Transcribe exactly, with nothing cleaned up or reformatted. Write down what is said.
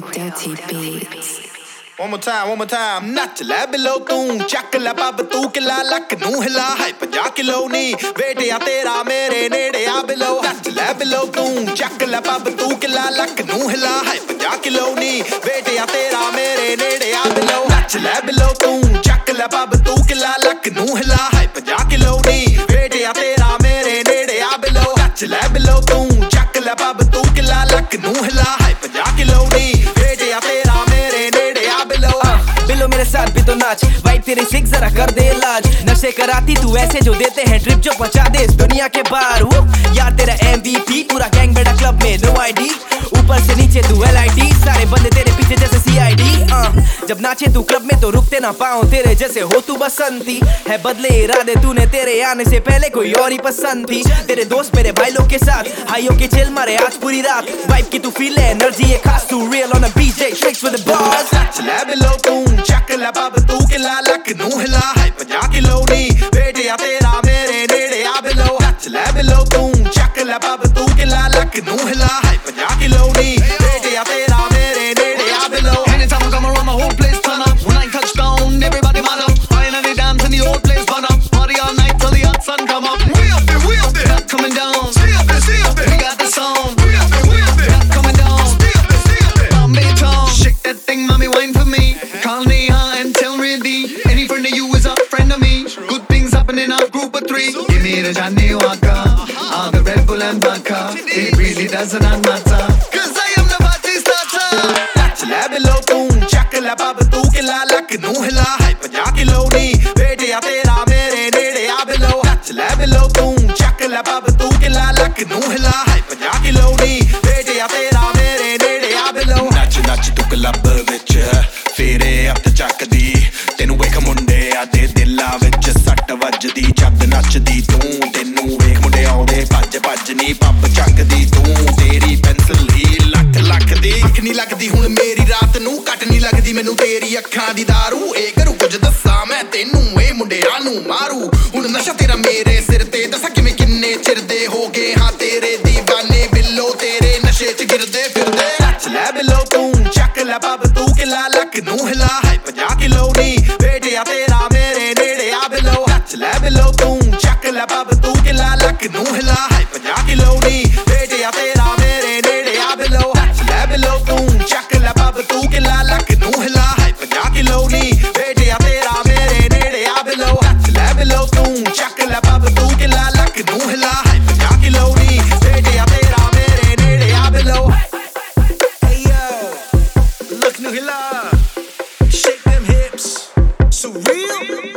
Royalty Beats. One more time, one more time. नच ले बिलो तू, चक ले पब तू किला लक नू हिला है पंजा किलो नी बेटिया तेरा मेरे नेड़े आ बिलो नच ले बिलो तू, चक ले पब तू किला लक नू हिला है पंजा किलो नी बेटिया तेरा मेरे नेड़े आ बिलो नच ले बिलो तू, चक ले पब तू किला लक नू हिला है पंजा किलो नी बेटिया तेरा मेरे नेड़े आ बिलो नच ले बिलो तू, चक ले पब तू किला लक नू हिला है पंजा किलो नी बेटिया तेरा मेरे नेड़े आ बिलो बिलो मेरे साथ भी तो नाच वाइट तेरी सिक जरा कर दे इलाज नशे कराती तू ऐसे जो देते हैं ट्रिप जो पहुंचा दे इस दुनिया के बाहर वो यार तेरा एमवीपी पूरा गैंग बेड़ा क्लब में नो आईडी ऊपर से नीचे तू एलआईडी सारे बंदे तेरे पीछे जैसे सीआईडी जब नाचे तू क्लब में तो रुकते ना पाओ तेरे जैसे हो तू बसंती है बदले इरादे तूने तेरे आने से पहले कोई और ही पसंद थी तेरे दोस्त मेरे भाई लोग के साथ हाइयों के चिल मारे आज पूरी रात वाइब की तू फील है एनर्जी है खास तू real on a BJ tricks with the boss नच ले बिलो तू चक ले पब तू किला लक नू हिला है पंजा किलो नी बेटिया तेरा मेरे नेड़े आ बिलो नच ले बिलो तू चक ले पब तू किला लक नू हिला है पंजा किलो नी बेटिया तेरा मेरे नेड़े आ बिलो Anytime I come around my whole place turn up when I touch down everybody man up finally dance in the old place burn up party all night till the hot sun come up we up there we up there not coming down stay up there stay up there we got the sound we up there we up there not coming down stay up there stay up there Bombay town shake that thing mommy wine for me call me and tell me the any friend of you is a friend of me good things happen in our group of three give me the Johnny Walker all the Red Bull and vodka it really doesn't matter cause I am the party starter नच ले बिलो तू चक ले pub तू किला luck नू हिला है पंजा किलो नी बेटिया तेरा मेरे नेड़े आ बिलो नच ले बिलो तू चक ले पब तू किला लक नू हिला है पंजा किलो नी बेटिया तेरा मेरे नेड़े आ बिलो नच नच तू क्लब विच फेरे हत्थ चकदी तेनू वेख मुंडे आदे दिला विच सट वजदी जद नचदी तू तेनू वेख मुंडे आउंदे भज भज नी पब चकदी तू तेरी पेंसिल ही लक लक दी अख नी लगदी हुण मेरी रात नू कट नी लगदी मैनू तेरी अखां दी दारू ए करू कुछ दस्सां मैं तेनू ए मुंडियां नू मारू हुण नशा तेरा मेरे सिर ते दस्सां किवें किन्ने चिर दे हो गए हां तेरे दीवाने बिल्लो तेरे नशे च गिरदे फिरदे नच ले बिल्लो तू चक ले पब तू किला लक नू हिला है पंजा किलो नी बेटिया तेरा मेरे नेड़े आ बिल्लो नच ले बिल्लो तू चक ले पब तू किला लक नू हिला है पंजा किलो नी बेटिया तेरा मेरे नेड़े आ बिल्लो नच ले बिल्लो तू चक ले पब तू किला लक नू हिला है पंजा किलो नी बेटिया तेरा मेरे नेड़े आ बिल्लो नच ले बिल्लो तू चक ले पब तू किला लक नू हिला है पंजा किलो नी बेटिया तेरा मेरे नेड़े आ बिल्लो Hey yo, look new hila, shake them hips, so real.